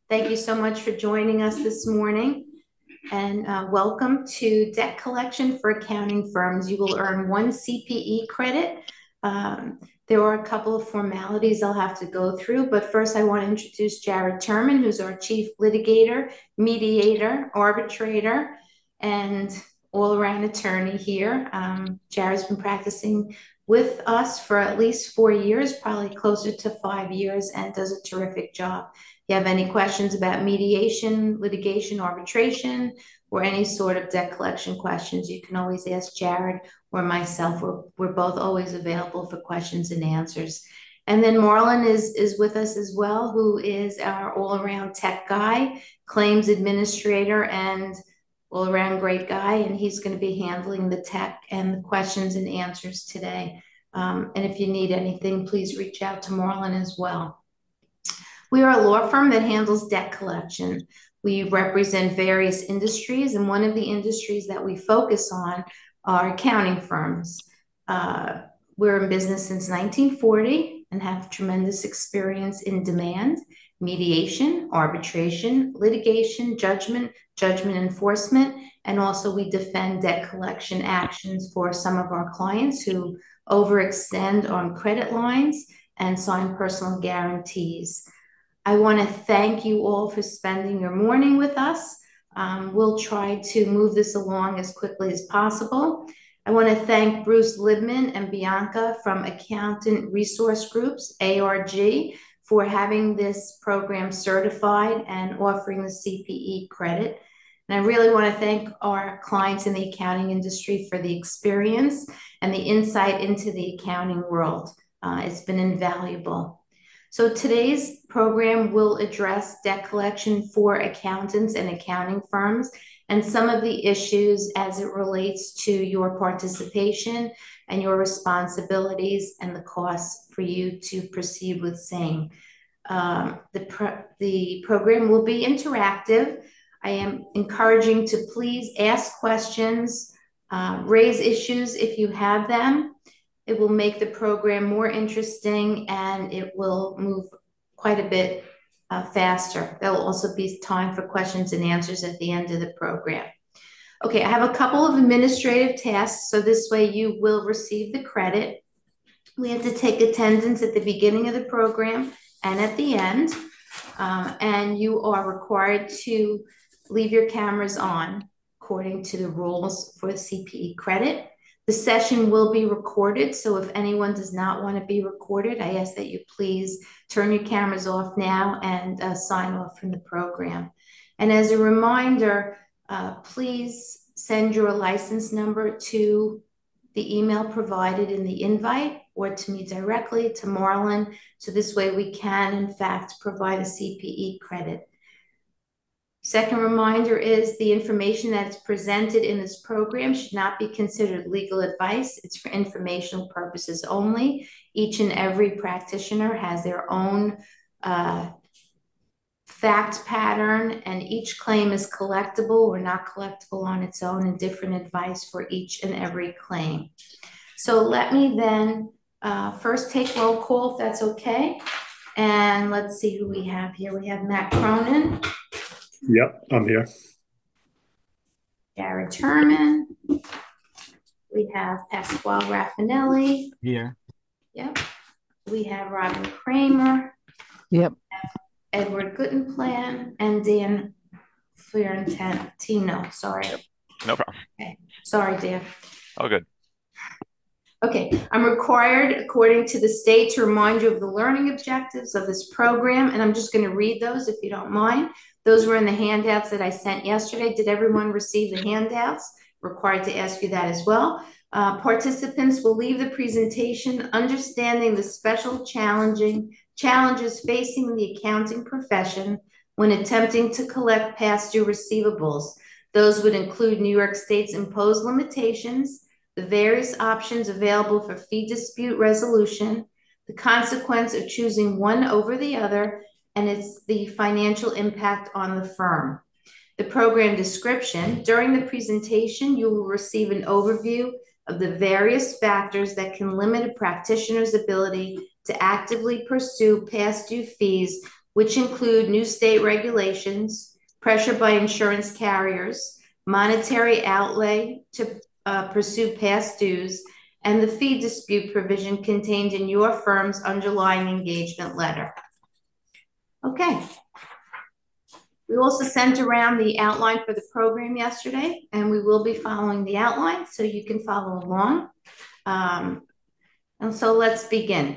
Thank you so much for joining us this morning. And welcome to Debt Collection for Accounting Firms. You will earn one CPE credit. There are a couple of formalities I'll have to go through, but first I want to introduce Jared Turman, who's our chief litigator, mediator, arbitrator, and all-around attorney here. Jared's been practicing with us for at least 4 years, probably closer to 5 years, and does a terrific job. If you have any questions about mediation, litigation, arbitration, or any sort of debt collection questions, you can always ask Jared or myself. We're both always available for questions and answers. And then Marlon is with us as well, who is our all-around tech guy, claims administrator, and all-around great guy. And he's going to be handling the tech and the questions and answers today. And if you need anything, please reach out to Marlon as well. We are a law firm that handles debt collection. We represent various industries, and one of the industries that we focus on are accounting firms. We're in business since 1940 and have tremendous experience in demand, mediation, arbitration, litigation, judgment enforcement, and also we defend debt collection actions for some of our clients who overextend on credit lines and sign personal guarantees. I want to thank you all for spending your morning with us. We'll try to move this along as quickly as possible. I want to thank Bruce Libman and Bianca from Accountant Resource Groups, ARG, for having this program certified and offering the CPE credit. And I really want to thank our clients in the accounting industry for the experience and the insight into the accounting world. It's been invaluable. So today's program will address debt collection for accountants and accounting firms and some of the issues as it relates to your participation and your responsibilities and the costs for you to proceed with same. The program will be interactive. I am encouraging to please ask questions, raise issues if you have them. It will make the program more interesting and it will move quite a bit faster. There will also be time for questions and answers at the end of the program. Okay, I have a couple of administrative tasks, so this way you will receive the credit. We have to take attendance at the beginning of the program and at the end, and you are required to leave your cameras on according to the rules for the CPE credit. The session will be recorded, so if anyone does not want to be recorded, I ask that you please turn your cameras off now and sign off from the program. And as a reminder, please send your license number to the email provided in the invite or to me directly, to Marlon, so this way we can, in fact, provide a CPE credit. Second reminder is the information that's presented in this program should not be considered legal advice. It's for informational purposes only. Each and every practitioner has their own fact pattern, and each claim is collectible or not collectible on its own, and different advice for each and every claim. So let me then first take roll call, if that's okay. And let's see who we have here. We have Matt Cronin. Yep, I'm here. Jared Turman. We have Pasquale Raffinelli. Here. Yep. We have Robin Kramer. Yep. Edward Guttenplan and Dan Fiorentino. Sorry. Yep. No problem. Okay. Sorry, Dan. All good. Okay, I'm required, according to the state, to remind you of the learning objectives of this program, and I'm just going to read those if you don't mind. Those were in the handouts that I sent yesterday. Did everyone receive the handouts? Required to ask you that as well. Participants will leave the presentation understanding the special challenges facing the accounting profession when attempting to collect past due receivables. Those would include New York State's imposed limitations, the various options available for fee dispute resolution, the consequence of choosing one over the other, and it's the financial impact on the firm. The program description. During the presentation, you will receive an overview of the various factors that can limit a practitioner's ability to actively pursue past due fees which include new state regulations, pressure by insurance carriers, monetary outlay to pursue past dues, and the fee dispute provision contained in your firm's underlying engagement letter. Okay. We also sent around the outline for the program yesterday, and we will be following the outline so you can follow along. And so let's begin.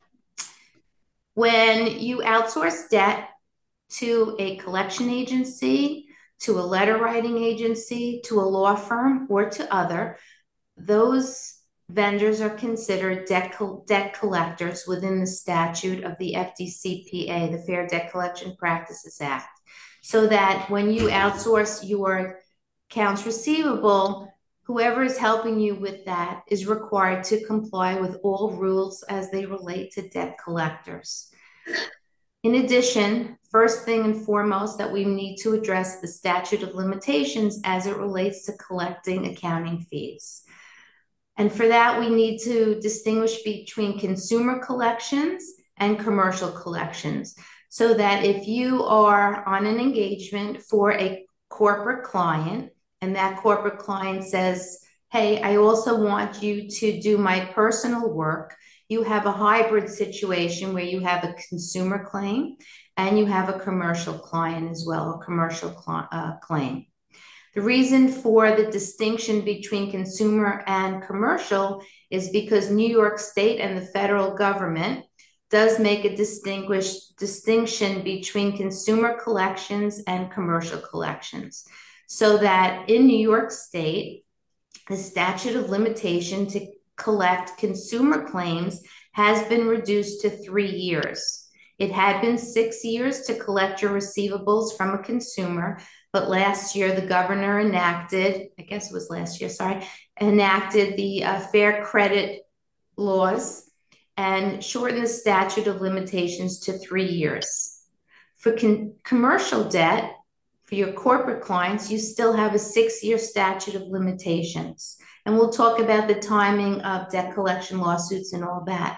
When you outsource debt to a collection agency, to a letter writing agency, to a law firm, or to other, those vendors are considered debt collectors within the statute of the FDCPA, the Fair Debt Collection Practices Act. So that when you outsource your accounts receivable, whoever is helping you with that is required to comply with all rules as they relate to debt collectors. In addition, first thing and foremost that we need to address the statute of limitations as it relates to collecting accounting fees. And for that, we need to distinguish between consumer collections and commercial collections. So that if you are on an engagement for a corporate client and that corporate client says, hey, I also want you to do my personal work, you have a hybrid situation where you have a consumer claim and you have a commercial client as well, a commercial claim. The reason for the distinction between consumer and commercial is because New York State and the federal government does make a distinction between consumer collections and commercial collections. So that in New York State, the statute of limitation to collect consumer claims has been reduced to 3 years. It had been 6 years to collect your receivables from a consumer, but last year the governor enacted, I guess it was last year, enacted the Fair Credit laws and shortened the statute of limitations to 3 years. For commercial debt, for your corporate clients, you still have a 6-year statute of limitations. And we'll talk about the timing of debt collection lawsuits and all that.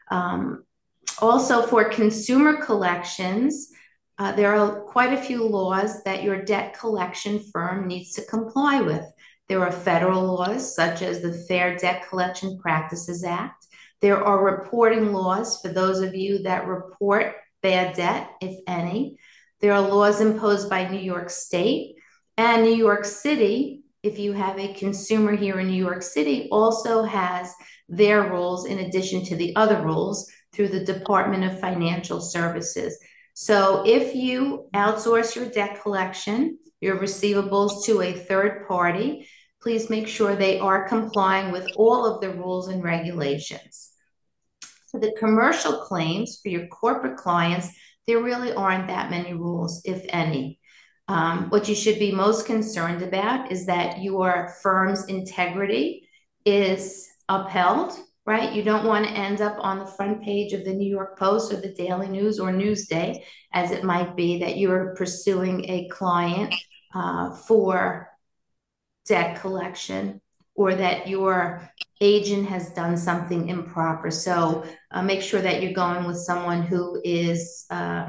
Also, for consumer collections, there are quite a few laws that your debt collection firm needs to comply with. There are federal laws, such as the Fair Debt Collection Practices Act. There are reporting laws for those of you that report bad debt, if any. There are laws imposed by New York State, and New York City, if you have a consumer here in New York City, also has their rules in addition to the other rules through the Department of Financial Services. So if you outsource your debt collection, your receivables to a third party, please make sure they are complying with all of the rules and regulations. For the commercial claims for your corporate clients, there really aren't that many rules, if any. What you should be most concerned about is that your firm's integrity is upheld, right? You don't want to end up on the front page of the New York Post or the Daily News or Newsday, as it might be that you're pursuing a client for debt collection, or that your agent has done something improper. So make sure that you're going with someone who is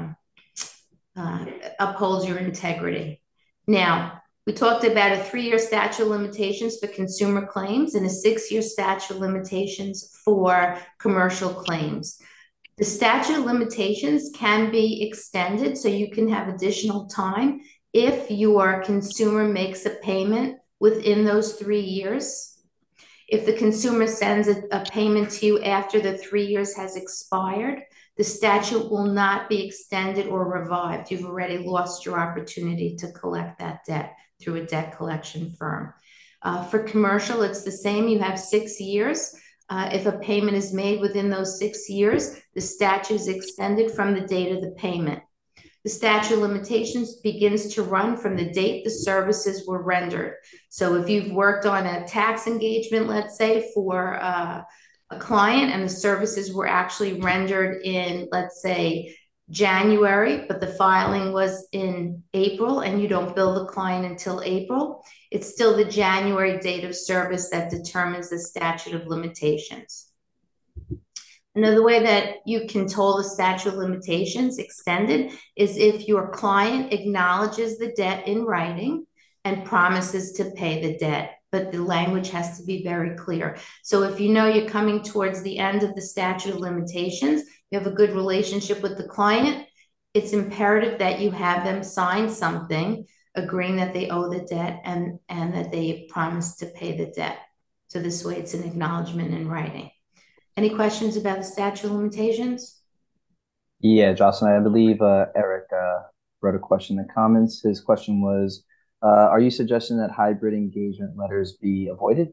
upholds your integrity. Now, we talked about a 3-year statute of limitations for consumer claims and a 6-year statute of limitations for commercial claims. The statute of limitations can be extended so you can have additional time if your consumer makes a payment within those 3 years. If the consumer sends a payment to you after the 3 years has expired, the statute will not be extended or revived. You've already lost your opportunity to collect that debt through a debt collection firm. For commercial, it's the same. You have 6 years. If a payment is made within those 6 years, the statute is extended from the date of the payment. The statute of limitations begins to run from the date the services were rendered. So if you've worked on a tax engagement, let's say, for a client, and the services were actually rendered in, let's say, January, but the filing was in April and you don't bill the client until April, it's still the January date of service that determines the statute of limitations. Another way that you can toll the statute of limitations extended is if your client acknowledges the debt in writing and promises to pay the debt, but the language has to be very clear. So if you know you're coming towards the end of the statute of limitations, you have a good relationship with the client, it's imperative that you have them sign something agreeing that they owe the debt and that they promise to pay the debt. So this way it's an acknowledgement in writing. Any questions about the statute of limitations? Yeah, Jocelyn, I believe Eric wrote a question in the comments. His question was, are you suggesting that hybrid engagement letters be avoided?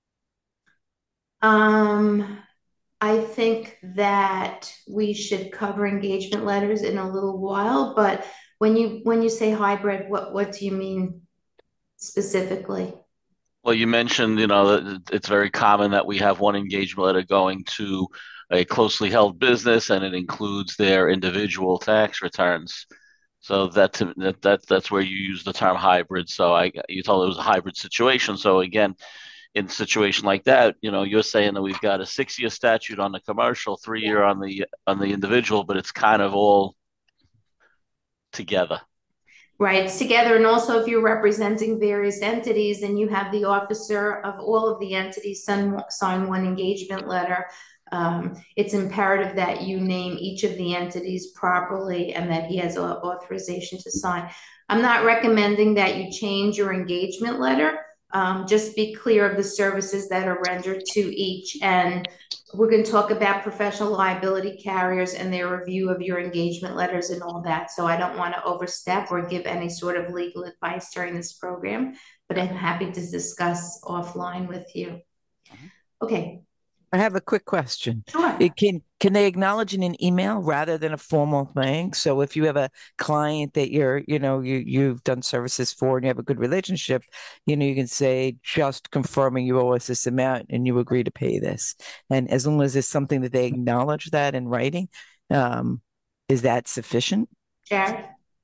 I think that we should cover engagement letters in a little while, but when you say hybrid, what do you mean specifically? Well, you mentioned, that it's very common that we have one engagement letter going to a closely held business, and it includes their individual tax returns. So that's where you use the term hybrid. So you told it was a hybrid situation. So again, in a situation like that, you're saying that we've got a 6-year statute on the commercial, 3-year on the individual, but it's kind of all together. Right, it's together. And also if you're representing various entities and you have the officer of all of the entities sign one engagement letter, it's imperative that you name each of the entities properly and that he has authorization to sign. I'm not recommending that you change your engagement letter. Just be clear of the services that are rendered to each. And we're going to talk about professional liability carriers and their review of your engagement letters and all that. So I don't want to overstep or give any sort of legal advice during this program, but I'm happy to discuss offline with you. Okay. I have a quick question. Sure. Can they acknowledge in an email rather than a formal thing? So if you have a client that you've done services for and you have a good relationship, you can say, just confirming you owe us this amount and you agree to pay this. And as long as it's something that they acknowledge that in writing, is that sufficient? Jared?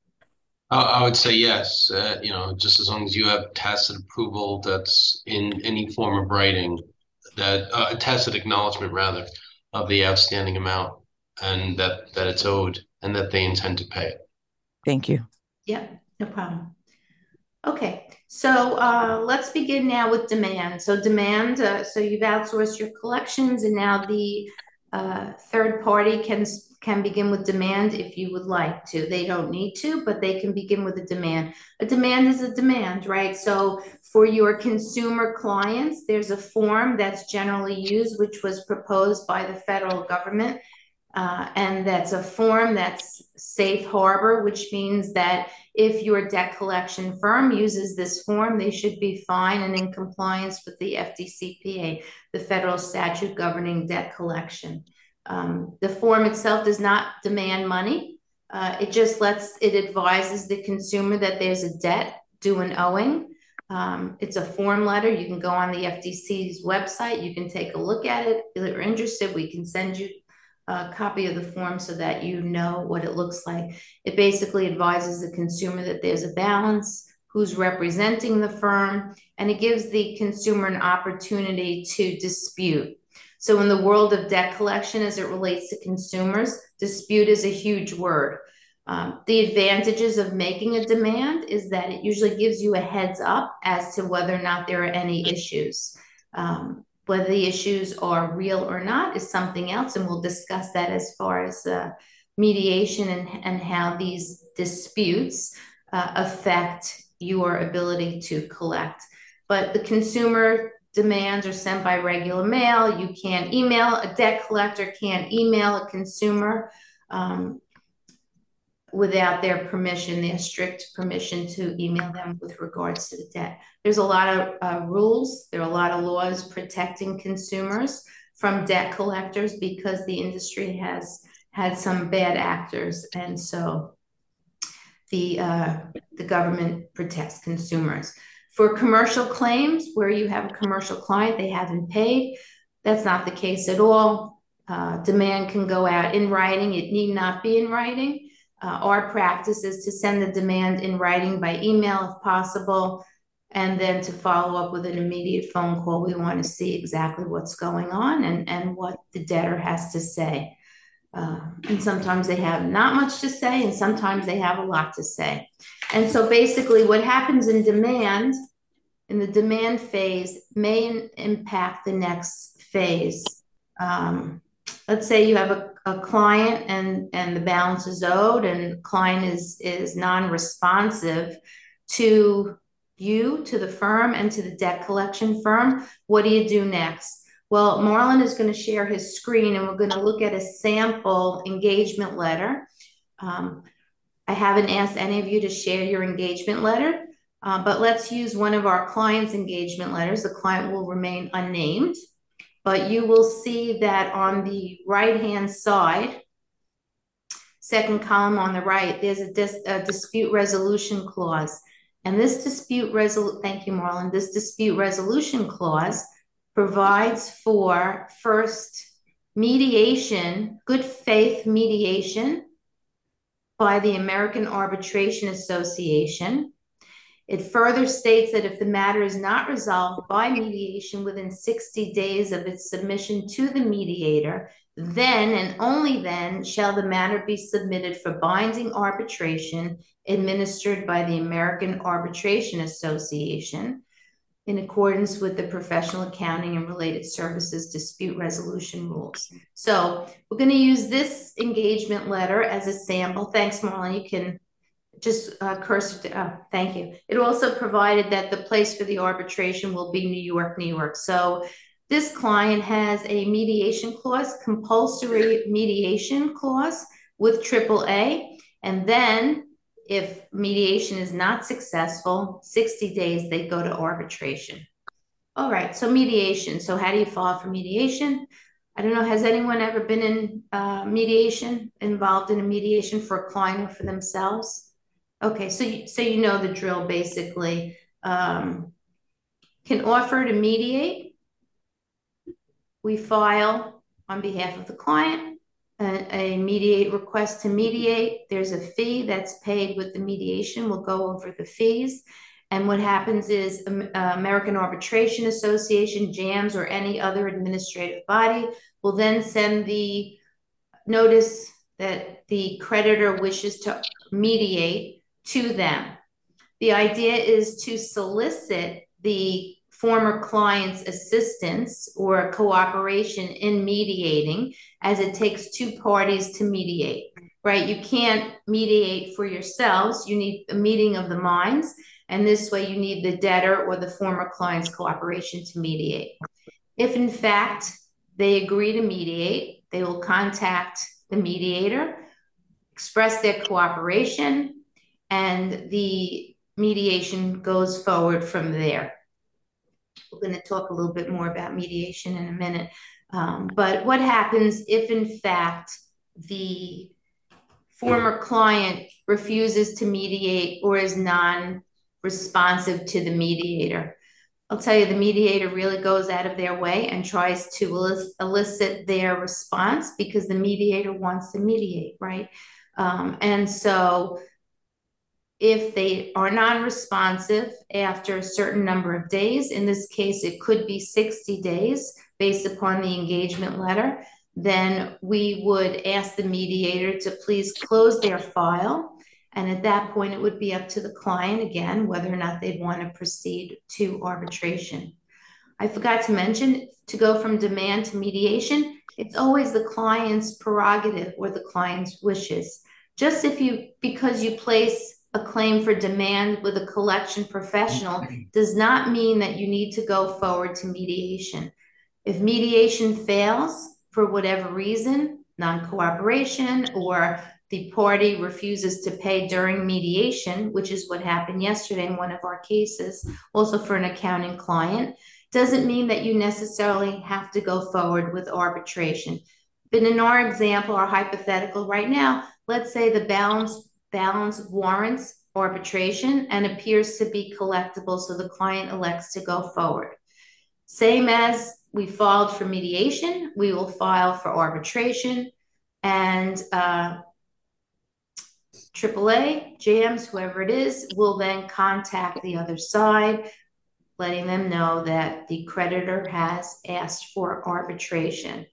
I would say yes. Just as long as you have tacit approval that's in any form of writing, that a tacit acknowledgement rather of the outstanding amount and that it's owed and that they intend to pay it. Thank you. Yeah, no problem. Okay, so let's begin now with demand. So demand, so you've outsourced your collections and now the third party can begin with demand if you would like to. They don't need to, but they can begin with a demand. A demand is a demand, right? So for your consumer clients, there's a form that's generally used, which was proposed by the federal government. And that's a form that's safe harbor, which means that if your debt collection firm uses this form, they should be fine and in compliance with the FDCPA, the federal statute governing debt collection. The form itself does not demand money. It advises the consumer that there's a debt due and owing. It's a form letter. You can go on the FDC's website. You can take a look at it. If you're interested, we can send you a copy of the form so that you know what it looks like. It basically advises the consumer that there's a balance, who's representing the firm, and it gives the consumer an opportunity to dispute. So in the world of debt collection, as it relates to consumers, dispute is a huge word. The advantages of making a demand is that it usually gives you a heads up as to whether or not there are any issues. Whether the issues are real or not is something else, and we'll discuss that as far as mediation and how these disputes affect your ability to collect. But the consumer demands are sent by regular mail. You can't email, a debt collector can't email a consumer without their permission, their strict permission to email them with regards to the debt. There's a lot of rules. There are a lot of laws protecting consumers from debt collectors because the industry has had some bad actors. And so the government protects consumers. For commercial claims, where you have a commercial client, they haven't paid, that's not the case at all. Demand can go out in writing. It need not be in writing. Our practice is to send the demand in writing by email if possible. And then to follow up with an immediate phone call, we want to see exactly what's going on and what the debtor has to say. And sometimes they have not much to say, and sometimes they have a lot to say. And so basically what happens in the demand phase may impact the next phase. Let's say you have a client and the balance is owed, and the client is non-responsive to you, to the firm, and to the debt collection firm. What do you do next? Well, Marlon is going to share his screen, and we're going to look at a sample engagement letter. I haven't asked any of you to share your engagement letter, but let's use one of our client's engagement letters. The client will remain unnamed, but you will see that on the right-hand side, second column on the right, there's a dispute resolution clause. And this thank you, Marlon. This dispute resolution clause provides for, first, mediation, good faith mediation by the American Arbitration Association. It further states that if the matter is not resolved by mediation within 60 days of its submission to the mediator, then and only then shall the matter be submitted for binding arbitration administered by the American Arbitration Association in accordance with the professional accounting and related services dispute resolution rules. So we're going to use this engagement letter as a sample. Thanks, Marlon. You can just cursor. Thank you. It also provided that the place for the arbitration will be New York, New York. So this client has a mediation clause, compulsory mediation clause with AAA. And then if mediation is not successful, 60 days, they go to arbitration. All right, so mediation. So how do you file for mediation? I don't know, has anyone ever been in mediation, involved in a mediation for a client or for themselves? Okay, so you know the drill basically. Can offer to mediate. We file on behalf of the client a mediate request to mediate. There's a fee that's paid with the mediation. We'll go over the fees. And what happens is American Arbitration Association, JAMS, or any other administrative body will then send the notice that the creditor wishes to mediate to them. The idea is to solicit the former client's assistance or cooperation in mediating, as it takes two parties to mediate, right? You can't mediate for yourselves. You need a meeting of the minds. And this way you need the debtor or the former client's cooperation to mediate. If in fact they agree to mediate, they will contact the mediator, express their cooperation, and the mediation goes forward from there. We're going to talk a little bit more about mediation in a minute. But what happens if, in fact, the former client refuses to mediate or is non-responsive to the mediator? I'll tell you, the mediator really goes out of their way and tries to elicit their response because the mediator wants to mediate, right? And so if they are non-responsive after a certain number of days, in this case, it could be 60 days based upon the engagement letter, then we would ask the mediator to please close their file. And at that point, it would be up to the client again, whether or not they'd want to proceed to arbitration. I forgot to mention, to go from demand to mediation, it's always the client's prerogative or the client's wishes. Just because you place a claim for demand with a collection professional does not mean that you need to go forward to mediation. If mediation fails for whatever reason, non-cooperation, or the party refuses to pay during mediation, which is what happened yesterday in one of our cases, also for an accounting client, doesn't mean that you necessarily have to go forward with arbitration. But in our example, our hypothetical right now, let's say the balance warrants arbitration and appears to be collectible, so the client elects to go forward. Same as we filed for mediation, we will file for arbitration, and AAA, JAMS, whoever it is, will then contact the other side letting them know that the creditor has asked for arbitration.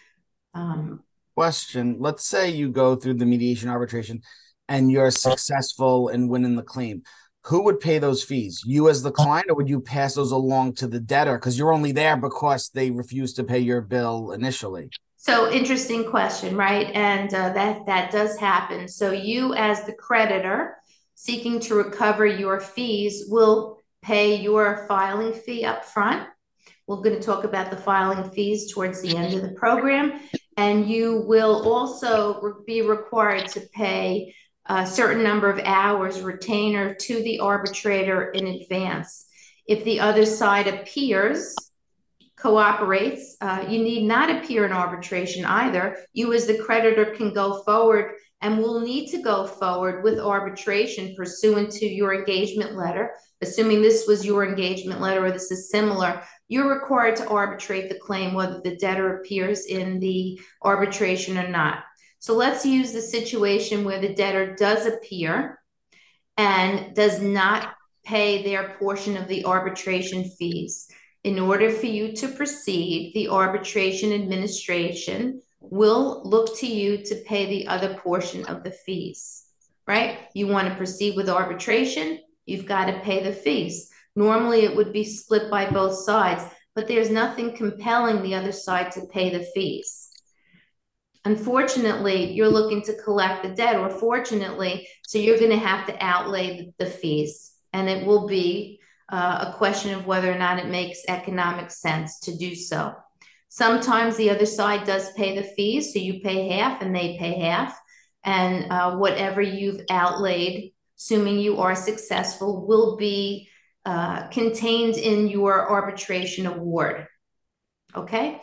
Question. Let's say you go through the mediation arbitration and you're successful in winning the claim. Who would pay those fees? You as the client, or would you pass those along to the debtor? Because you're only there because they refused to pay your bill initially. So interesting question, right? And that does happen. So you as the creditor seeking to recover your fees will pay your filing fee up front. We're going to talk about the filing fees towards the end of the program. And you will also be required to pay a certain number of hours retainer to the arbitrator in advance. If the other side appears, cooperates, you need not appear in arbitration either. You as the creditor can go forward and will need to go forward with arbitration pursuant to your engagement letter. Assuming this was your engagement letter or this is similar, you're required to arbitrate the claim whether the debtor appears in the arbitration or not. So let's use the situation where the debtor does appear and does not pay their portion of the arbitration fees. In order for you to proceed, the arbitration administration will look to you to pay the other portion of the fees, right? You want to proceed with arbitration, you've got to pay the fees. Normally it would be split by both sides, but there's nothing compelling the other side to pay the fees. Unfortunately, you're looking to collect the debt, or fortunately, so you're going to have to outlay the fees, and it will be a question of whether or not it makes economic sense to do so. Sometimes the other side does pay the fees, so you pay half and they pay half, and whatever you've outlaid, assuming you are successful, will be contained in your arbitration award. Okay?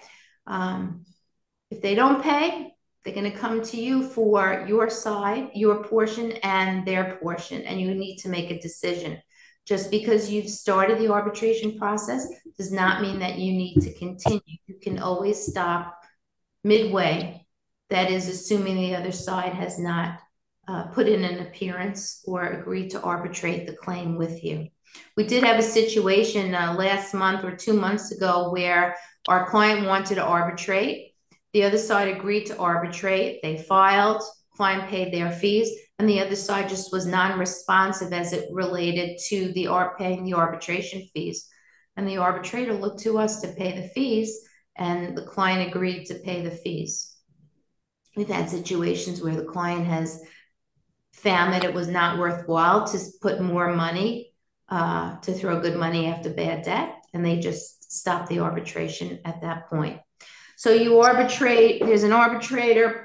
If they don't pay, they're going to come to you for your side, your portion, and their portion, and you need to make a decision. Just because you've started the arbitration process does not mean that you need to continue. You can always stop midway. That is, assuming the other side has not put in an appearance or agreed to arbitrate the claim with you. We did have a situation last month or 2 months ago where our client wanted to arbitrate. The other side agreed to arbitrate. They filed, client paid their fees, and the other side just was non-responsive as it related to the paying the arbitration fees. And the arbitrator looked to us to pay the fees, and the client agreed to pay the fees. We've had situations where the client has found that it was not worthwhile to put more money, to throw good money after bad debt, and they just stopped the arbitration at that point. So you arbitrate, there's an arbitrator,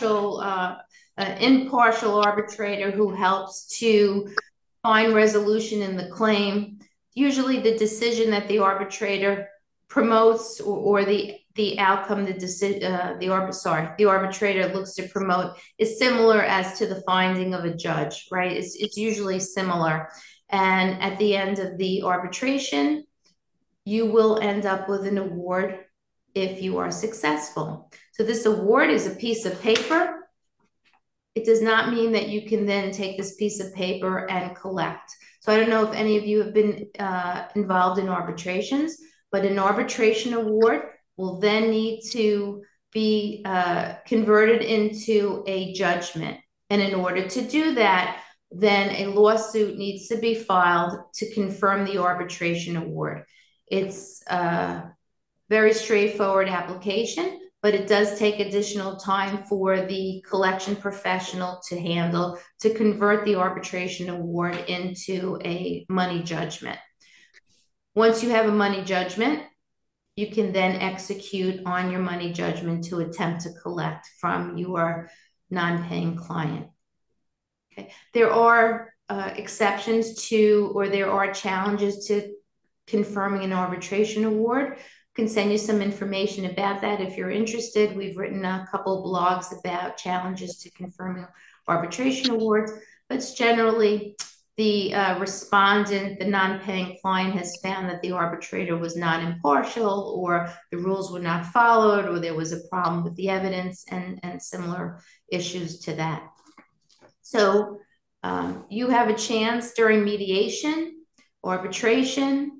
impartial arbitrator who helps to find resolution in the claim. Usually the decision that the arbitrator promotes or the outcome the arbitrator looks to promote is similar as to the finding of a judge, right? It's usually similar. And at the end of the arbitration, you will end up with an award if you are successful. So this award is a piece of paper. It does not mean that you can then take this piece of paper and collect. So I don't know if any of you have been involved in arbitrations, but an arbitration award will then need to be converted into a judgment. And in order to do that, then a lawsuit needs to be filed to confirm the arbitration award. It's very straightforward application, but it does take additional time for the collection professional to handle to convert the arbitration award into a money judgment. Once you have a money judgment, you can then execute on your money judgment to attempt to collect from your non-paying client. Okay. There are exceptions to, or there are challenges to confirming an arbitration award. Can send you some information about that if you're interested. We've written a couple of blogs about challenges to confirming arbitration awards, but it's generally the respondent, the non-paying client, has found that the arbitrator was not impartial, or the rules were not followed, or there was a problem with the evidence, and similar issues to that. So you have a chance during mediation, arbitration,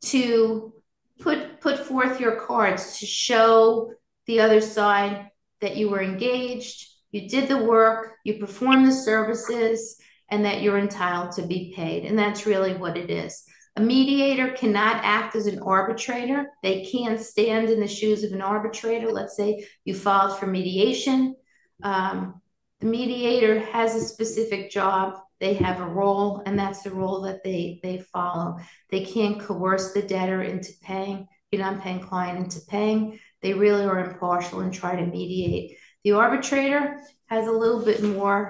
to put forth your cards to show the other side that you were engaged, you did the work, you performed the services, and that you're entitled to be paid. And that's really what it is. A mediator cannot act as an arbitrator. They can't stand in the shoes of an arbitrator. Let's say you filed for mediation. The mediator has a specific job. They have a role, and that's the role that they follow. They can't coerce the debtor into paying, the non-paying client into paying. They really are impartial and try to mediate. The arbitrator has a little bit more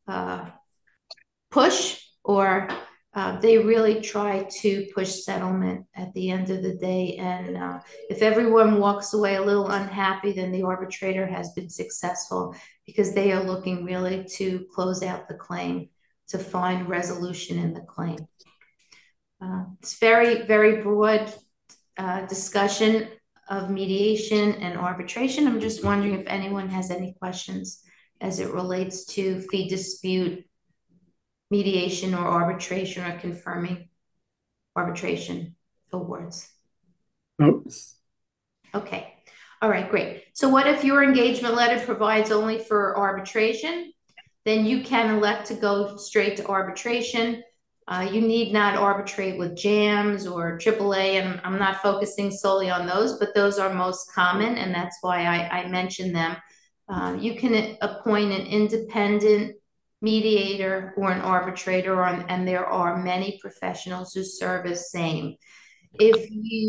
push, or they really try to push settlement at the end of the day. And if everyone walks away a little unhappy, then the arbitrator has been successful, because they are looking really to close out the claim, to find resolution in the claim. It's very, very broad discussion of mediation and arbitration. I'm just wondering if anyone has any questions as it relates to fee dispute, mediation, or arbitration, or confirming arbitration awards. Oh, Okay. All right, great. So what if your engagement letter provides only for arbitration? Then you can elect to go straight to arbitration. You need not arbitrate with JAMS or AAA, and I'm not focusing solely on those, but those are most common, and that's why I mention them. You can appoint an independent mediator or an arbitrator, and there are many professionals who serve as same. If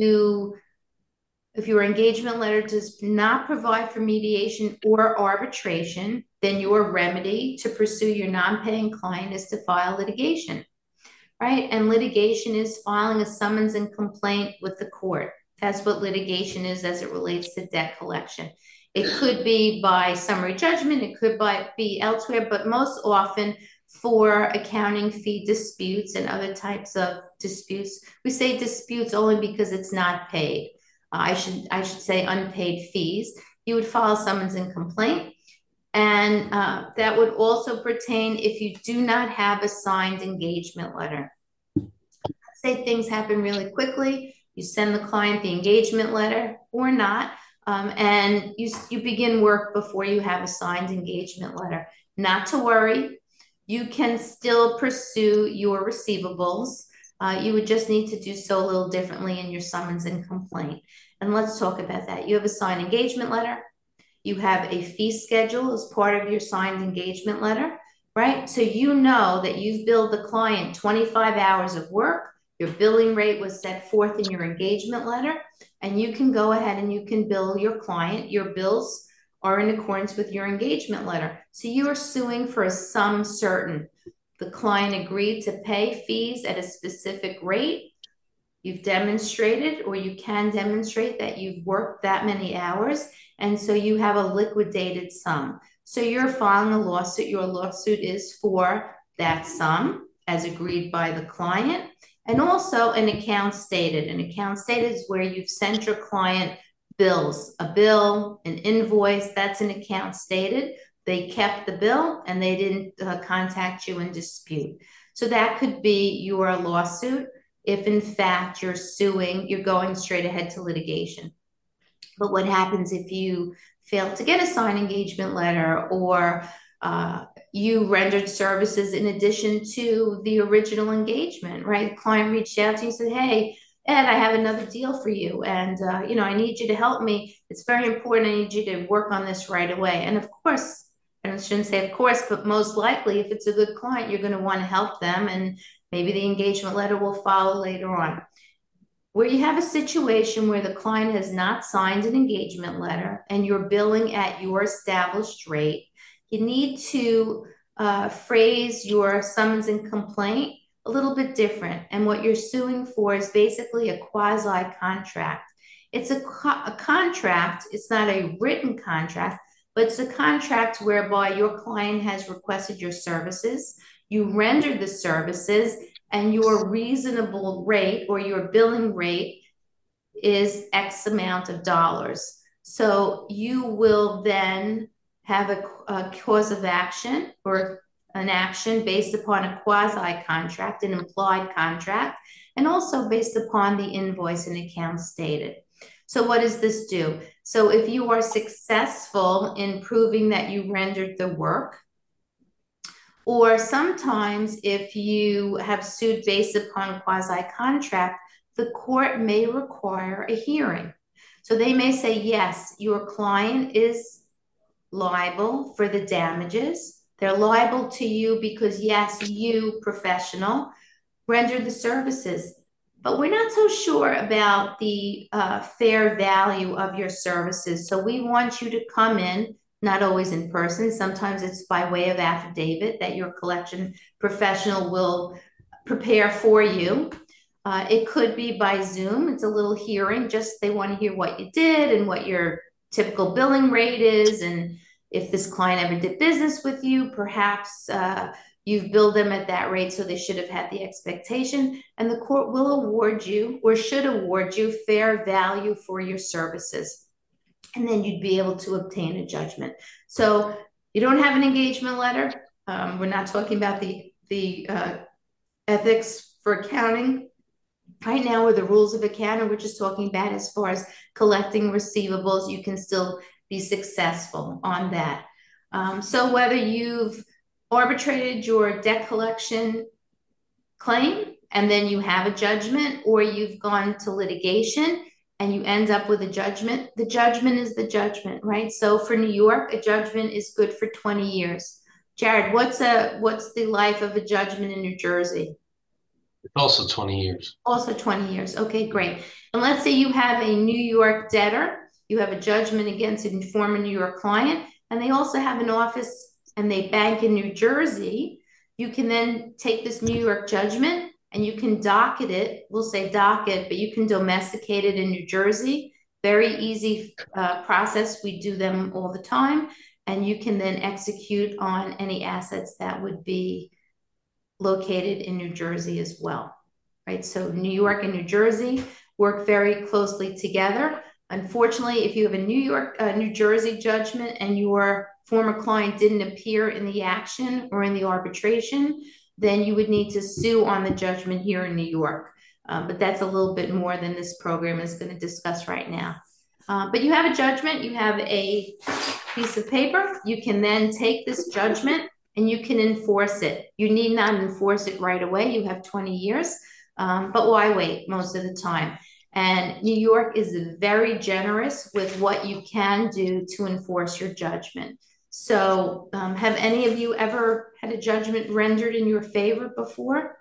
your engagement letter does not provide for mediation or arbitration, then your remedy to pursue your non-paying client is to file litigation, right? And litigation is filing a summons and complaint with the court. That's what litigation is as it relates to debt collection. It could be by summary judgment, it could be elsewhere, but most often for accounting fee disputes and other types of disputes. We say disputes only because it's not paid. I should say unpaid fees. You would file summons and complaint. And that would also pertain if you do not have a signed engagement letter. Say things happen really quickly, you send the client the engagement letter or not, and you begin work before you have a signed engagement letter. Not to worry, you can still pursue your receivables. You would just need to do so a little differently in your summons and complaint. And let's talk about that. You have a signed engagement letter. You have a fee schedule as part of your signed engagement letter, right? So you know that you've billed the client 25 hours of work. Your billing rate was set forth in your engagement letter, and you can go ahead and you can bill your client. Your bills are in accordance with your engagement letter. So you are suing for a sum certain. The client agreed to pay fees at a specific rate. You've demonstrated, or you can demonstrate, that you've worked that many hours, and so you have a liquidated sum. So you're filing a lawsuit. Your lawsuit is for that sum as agreed by the client, and also an account stated. An account stated is where you've sent your client bills, a bill, an invoice. That's an account stated. They kept the bill and they didn't contact you in dispute. So that could be your lawsuit. If in fact you're suing, you're going straight ahead to litigation. But what happens if you fail to get a signed engagement letter, or you rendered services in addition to the original engagement, right? The client reached out to you and said, hey, Ed, I have another deal for you. And, I need you to help me. It's very important. I need you to work on this right away. And of course, and I shouldn't say of course, but most likely if it's a good client, you're going to want to help them. And maybe the engagement letter will follow later on. Where you have a situation where the client has not signed an engagement letter and you're billing at your established rate, you need to phrase your summons and complaint a little bit different. And what you're suing for is basically a quasi-contract. It's a contract. It's not a written contract, but it's a contract whereby your client has requested your services, you rendered the services, and your reasonable rate or your billing rate is X amount of dollars. So you will then have a cause of action or an action based upon a quasi-contract, an implied contract, and also based upon the invoice and account stated. So what does this do? So if you are successful in proving that you rendered the work, or sometimes if you have sued based upon quasi-contract, the court may require a hearing. So they may say, yes, your client is liable for the damages. They're liable to you because, yes, you, professional, rendered the services. But we're not so sure about the fair value of your services. So we want you to come in, not always in person. Sometimes it's by way of affidavit that your collection professional will prepare for you. It could be by Zoom. It's a little hearing, just they want to hear what you did and what your typical billing rate is. And if this client ever did business with you, perhaps you've billed them at that rate, so they should have had the expectation. And the court will award you, or should award you, fair value for your services. And then you'd be able to obtain a judgment. So you don't have an engagement letter. We're not talking about the ethics for accounting. Right now, with the rules of accounting, we're just talking about as far as collecting receivables, you can still be successful on that. So whether you've arbitrated your debt collection claim and then you have a judgment, or you've gone to litigation and you end up with a judgment, the judgment is the judgment, right? So for New York, a judgment is good for 20 years. Jared, what's the life of a judgment in New Jersey? Also 20 years. Also 20 years. Okay, great. And let's say you have a New York debtor, you have a judgment against a former New York client, and they also have an office and they bank in New Jersey. You can then take this New York judgment and you can docket it. We'll say docket, but you can domesticate it in New Jersey. Very easy process. We do them all the time. And you can then execute on any assets that would be located in New Jersey as well, right? So New York and New Jersey work very closely together. Unfortunately, if you have a New Jersey judgment and your former client didn't appear in the action or in the arbitration, then you would need to sue on the judgment here in New York. But that's a little bit more than this program is going to discuss right now. But you have a judgment, you have a piece of paper, you can then take this judgment and you can enforce it. You need not enforce it right away. You have 20 years, but why wait most of the time? And New York is very generous with what you can do to enforce your judgment. So have any of you ever had a judgment rendered in your favor before?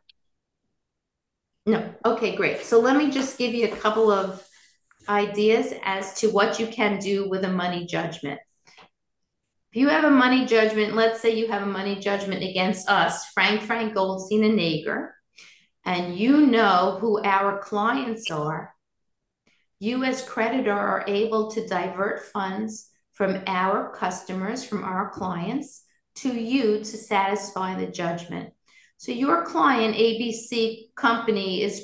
No. Okay, great. So let me just give you a couple of ideas as to what you can do with a money judgment. If you have a money judgment, let's say you have a money judgment against us, Frank Goldstein and Nager, and you know who our clients are, you as creditor are able to divert funds from our customers, from our clients, to you to satisfy the judgment. So your client, ABC Company, is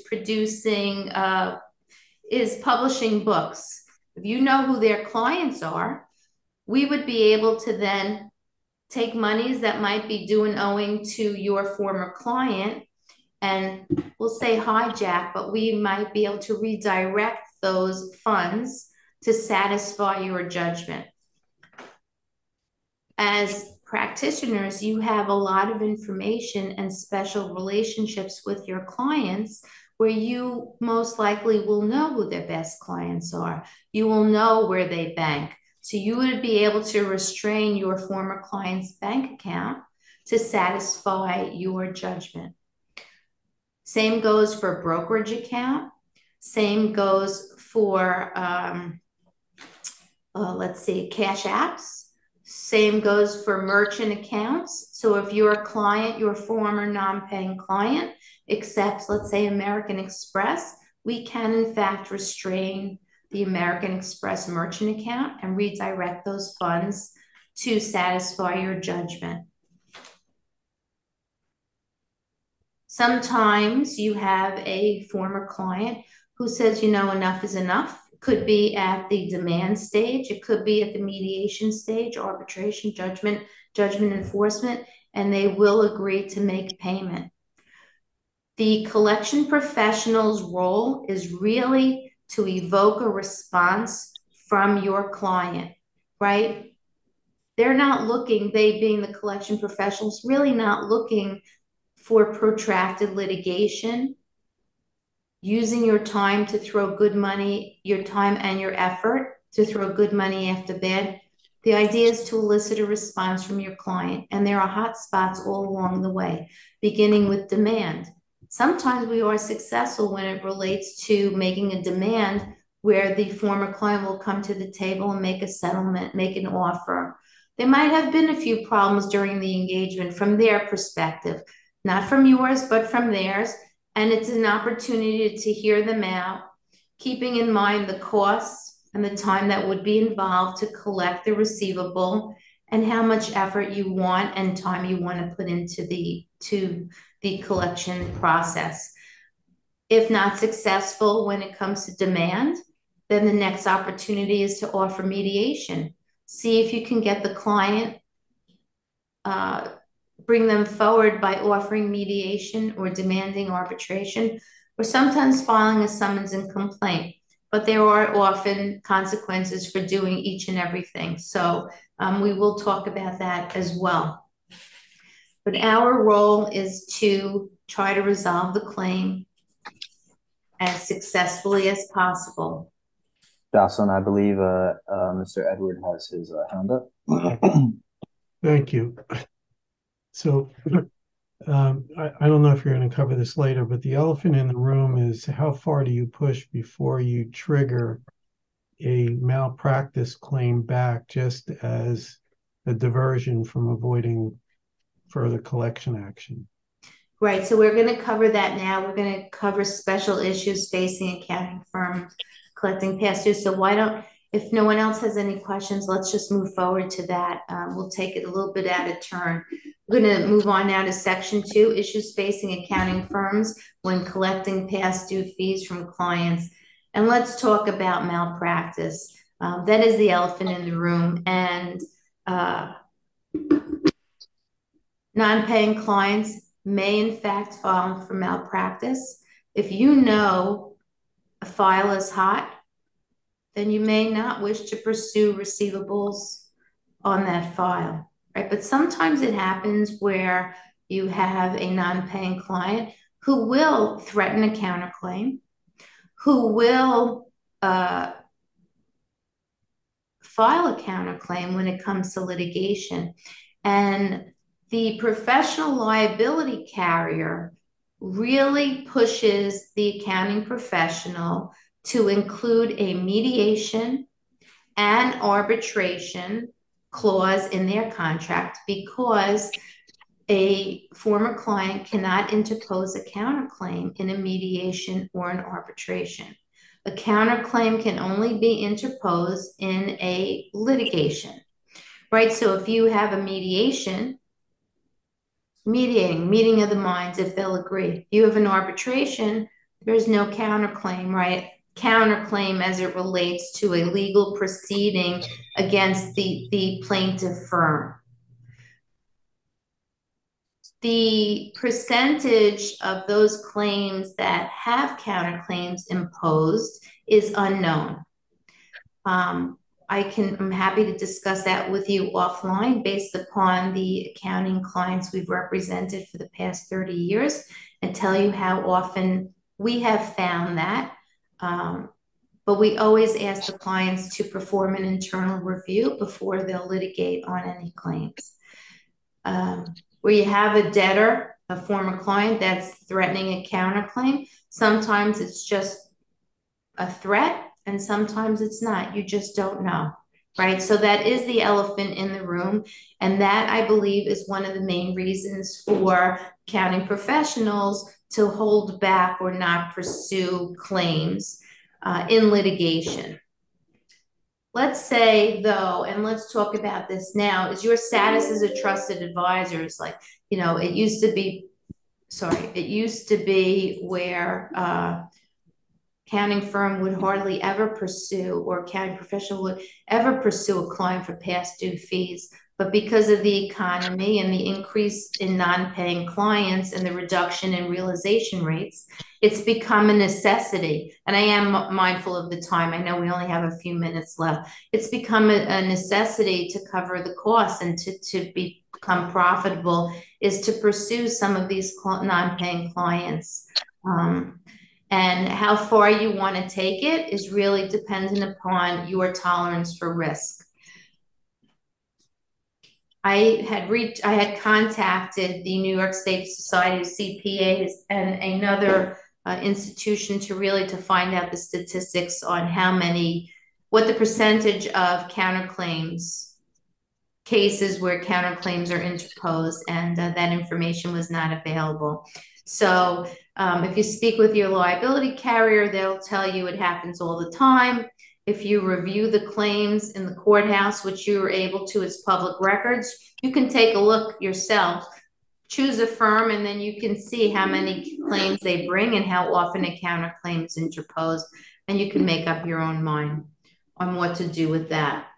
publishing books. If you know who their clients are, we would be able to then take monies that might be due and owing to your former client, and we'll say hijack, but we might be able to redirect those funds to satisfy your judgment. As practitioners, you have a lot of information and special relationships with your clients where you most likely will know who their best clients are. You will know where they bank. So you would be able to restrain your former client's bank account to satisfy your judgment. Same goes for brokerage account. Same goes for, let's see, cash apps. Same goes for merchant accounts. So if your client, your former non-paying client, accepts, let's say, American Express, we can in fact restrain the American Express merchant account and redirect those funds to satisfy your judgment. Sometimes you have a former client who says, you know, enough is enough. It could be at the demand stage. It could be at the mediation stage, arbitration, judgment enforcement. and they will agree to make payment. The collection professional's role is really to evoke a response from your client, right? They're not looking, they being the collection professionals, really not looking for protracted litigation, using your time to throw good money, your time and your effort to throw good money after bad. The idea is to elicit a response from your client, and there are hot spots all along the way, beginning with demand. Sometimes we are successful when it relates to making a demand where the former client will come to the table and make a settlement, make an offer. There might have been a few problems during the engagement from their perspective, not from yours, but from theirs. And it's an opportunity to hear them out, keeping in mind the costs and the time that would be involved to collect the receivable and how much effort you want and time you want to put into the collection process. If not successful when it comes to demand, then the next opportunity is to offer mediation. See if you can get the client, bring them forward by offering mediation or demanding arbitration, or sometimes filing a summons and complaint. But there are often consequences for doing each and everything. So we will talk about that as well. But our role is to try to resolve the claim as successfully as possible. Jocelyn, I believe Mr. Edward has his hand up. Thank you. So I don't know if you're going to cover this later, but the elephant in the room is how far do you push before you trigger a malpractice claim back just as a diversion from avoiding further collection action? Right, so we're going to cover that now. We're going to cover special issues facing accounting firms collecting past due. So why don't, if no one else has any questions, let's just move forward to that. We'll take it a little bit at a turn. We're going to move on now to section 2, issues facing accounting firms when collecting past due fees from clients. And let's talk about malpractice. That is the elephant in the room. And non-paying clients may in fact file for malpractice. If you know a file is hot, then you may not wish to pursue receivables on that file, right? But sometimes it happens where you have a non-paying client who will threaten a counterclaim, who will file a counterclaim when it comes to litigation. And the professional liability carrier really pushes the accounting professional to include a mediation and arbitration clause in their contract, because a former client cannot interpose a counterclaim in a mediation or an arbitration. A counterclaim can only be interposed in a litigation, right? So if you have a meeting of the minds, if they'll agree. You have an arbitration, there's no counterclaim, right? Counterclaim as it relates to a legal proceeding against the plaintiff firm. The percentage of those claims that have counterclaims imposed is unknown. I'm happy to discuss that with you offline based upon the accounting clients we've represented for the past 30 years and tell you how often we have found that. But we always ask the clients to perform an internal review before they'll litigate on any claims. Where you have a debtor, a former client that's threatening a counterclaim, sometimes it's just a threat and sometimes it's not. You just don't know, right? So that is the elephant in the room. And that, I believe, is one of the main reasons for accounting professionals to hold back or not pursue claims in litigation. Let's say, though, and let's talk about this now, is your status as a trusted advisor is like, it used to be where accounting firm would hardly ever pursue, or accounting professional would ever pursue a client for past due fees. But because of the economy and the increase in non-paying clients and the reduction in realization rates, it's become a necessity. And I am mindful of the time. I know we only have a few minutes left. It's become a necessity to cover the costs and to become profitable is to pursue some of these non-paying clients. And how far you want to take it is really dependent upon your tolerance for risk. I had contacted the New York State Society of CPAs and another institution to find out the statistics on what the percentage of counterclaims cases where counterclaims are interposed, and that information was not available. So if you speak with your liability carrier, they'll tell you it happens all the time. If you review the claims in the courthouse, which you are able to as public records, you can take a look yourself, choose a firm, and then you can see how many claims they bring and how often a counterclaim is interposed, and you can make up your own mind on what to do with that.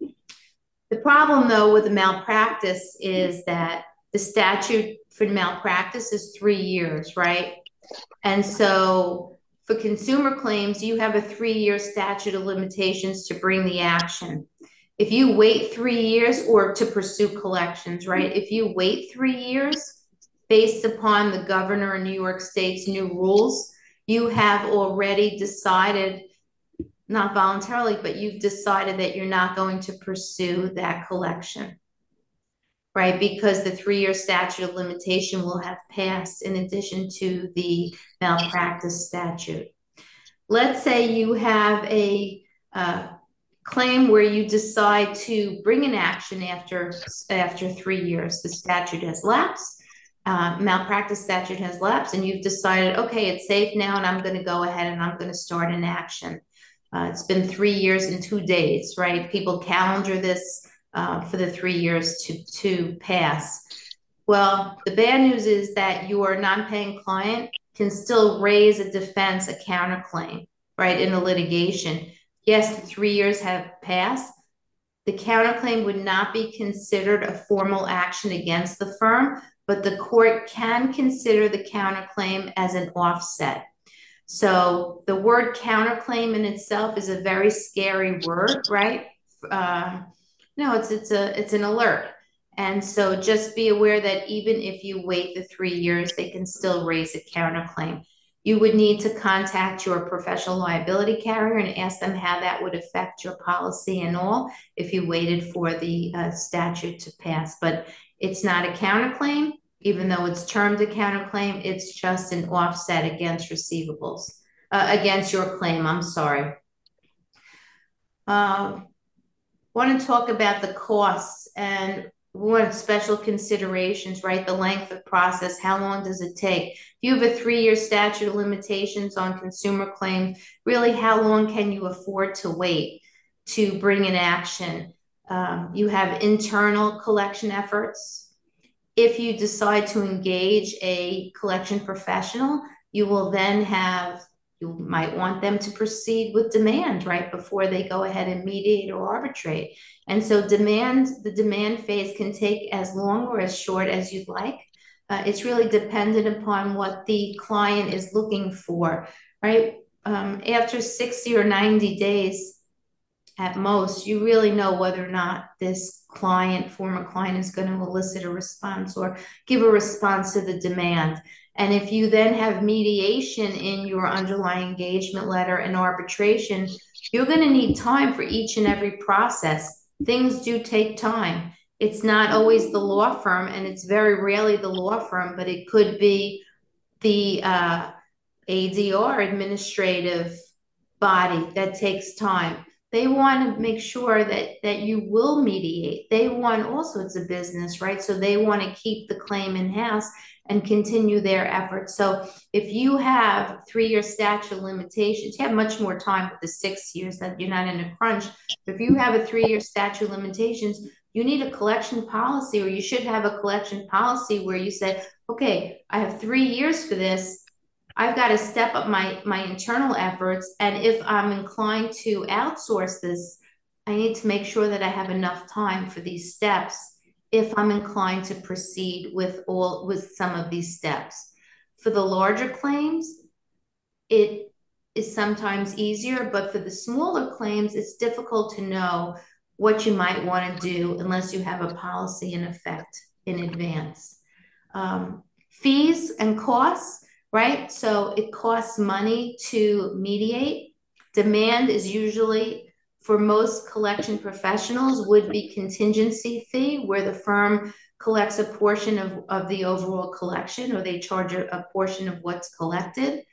The problem, though, with the malpractice is that the statute for malpractice is 3 years, right? And so for consumer claims, you have a 3-year statute of limitations to bring the action. If you wait 3 years, or to pursue collections, right? If you wait 3 years based upon the governor in New York State's new rules, you have already decided, not voluntarily, but you've decided that you're not going to pursue that collection, right? Because the 3-year statute of limitation will have passed in addition to the malpractice statute. Let's say you have a claim where you decide to bring an action after 3 years. The statute has lapsed, malpractice statute has lapsed, and you've decided, okay, it's safe now, and I'm going to go ahead and I'm going to start an action. It's been 3 years and 2 days, right? People calendar this for the 3 years to pass. Well, the bad news is that your non-paying client can still raise a defense, a counterclaim, right, in the litigation. Yes, the 3 years have passed. The counterclaim would not be considered a formal action against the firm, but the court can consider the counterclaim as an offset. So the word counterclaim in itself is a very scary word, right? No, it's an alert. And so just be aware that even if you wait the 3 years, they can still raise a counterclaim. You would need to contact your professional liability carrier and ask them how that would affect your policy and all if you waited for the statute to pass. But it's not a counterclaim, even though it's termed a counterclaim. It's just an offset against receivables, against your claim. I'm sorry. Want to talk about the costs and what special considerations, right? The length of process, how long does it take? If you have a 3-year statute of limitations on consumer claims, really how long can you afford to wait to bring an action? You have internal collection efforts. If you decide to engage a collection professional, you will then you might want them to proceed with demand right before they go ahead and mediate or arbitrate. And so the demand phase can take as long or as short as you'd like. It's really dependent upon what the client is looking for, right? After 60 or 90 days at most, you really know whether or not this former client is going to elicit a response or give a response to the demand. And if you then have mediation in your underlying engagement letter and arbitration, you're going to need time for each and every process. Things do take time. It's not always the law firm, and it's very rarely the law firm, but it could be the ADR, administrative body, that takes time. They want to make sure that you will mediate. They want also, it's a business, right? So they want to keep the claim in-house and continue their efforts. So if you have 3-year statute of limitations, you have much more time with the 6 years that you're not in a crunch. But if you have a 3-year statute of limitations, you need a collection policy, or you should have a collection policy where you say, okay, I have 3 years for this. I've got to step up my internal efforts. And if I'm inclined to outsource this, I need to make sure that I have enough time for these steps if I'm inclined to proceed with some of these steps. For the larger claims, it is sometimes easier, but for the smaller claims, it's difficult to know what you might want to do unless you have a policy in effect in advance. Fees and costs, right? So it costs money to mediate. Demand is usually, for most collection professionals, would be contingency fee, where the firm collects a portion of the overall collection, or they charge a portion of what's collected.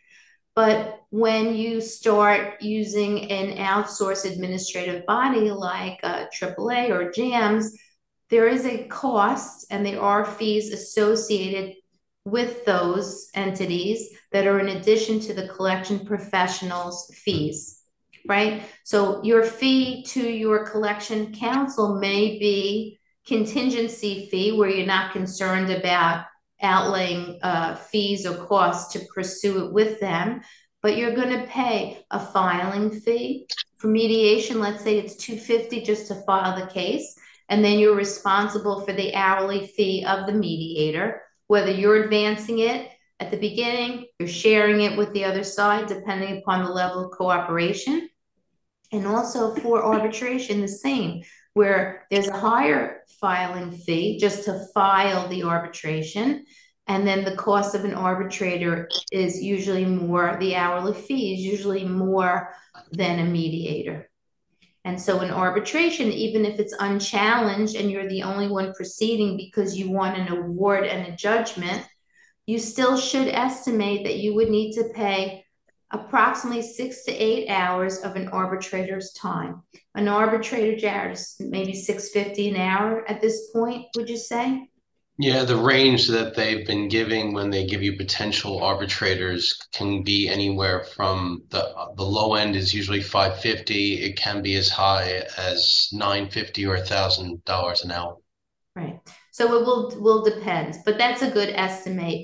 But when you start using an outsourced administrative body like AAA or JAMS, there is a cost and there are fees associated with those entities that are in addition to the collection professional's fees, right? So your fee to your collection counsel may be contingency fee, where you're not concerned about outlaying fees or costs to pursue it with them, but you're going to pay a filing fee. For mediation, let's say it's $250 just to file the case, and then you're responsible for the hourly fee of the mediator, whether you're advancing it at the beginning, you're sharing it with the other side, depending upon the level of cooperation. And also for arbitration, the same, where there's a higher filing fee just to file the arbitration. And then the cost of an arbitrator is usually more, the hourly fee is usually more than a mediator. And so in arbitration, even if it's unchallenged and you're the only one proceeding because you want an award and a judgment, you still should estimate that you would need to pay approximately 6 to 8 hours of an arbitrator's time. An arbitrator, Jared, is maybe $6.50 an hour at this point, would you say? Yeah, the range that they've been giving when they give you potential arbitrators can be anywhere from the low end is usually $550. It can be as high as $950 or $1,000 an hour. Right. So it will depend, but that's a good estimate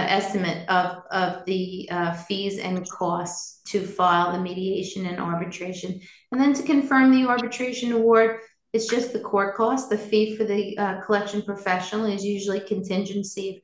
of the fees and costs to file the mediation and arbitration. And then to confirm the arbitration award, it's just the court cost. The fee for the collection professional is usually contingency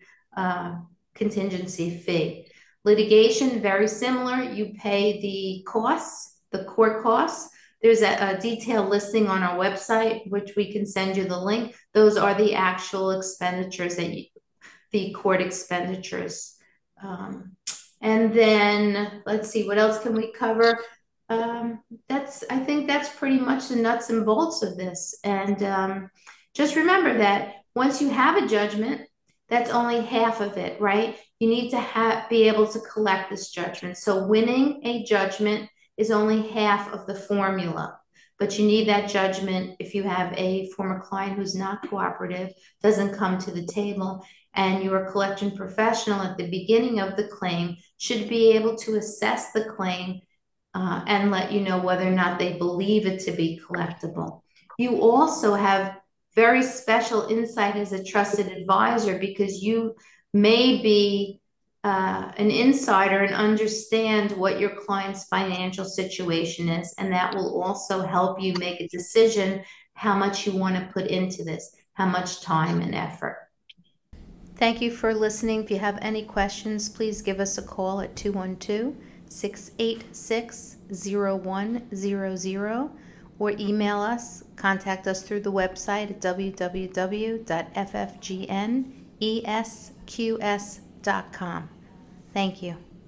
fee. Litigation, very similar. You pay the costs, the court costs. There's a detailed listing on our website, which we can send you the link. Those are the actual expenditures the court expenditures. And then let's see, what else can we cover? I think that's pretty much the nuts and bolts of this. And just remember that once you have a judgment, that's only half of it, right? You need to be able to collect this judgment. So winning a judgment is only half of the formula, but you need that judgment if you have a former client who's not cooperative, doesn't come to the table, and your collection professional at the beginning of the claim should be able to assess the claim and let you know whether or not they believe it to be collectible. You also have very special insight as a trusted advisor because you may be an insider and understand what your client's financial situation is, and that will also help you make a decision how much you want to put into this, how much time and effort. Thank you for listening. If you have any questions, please give us a call at 212-686-0100 or email us, contact us through the website at www.ffgnesqs.com. Thank you.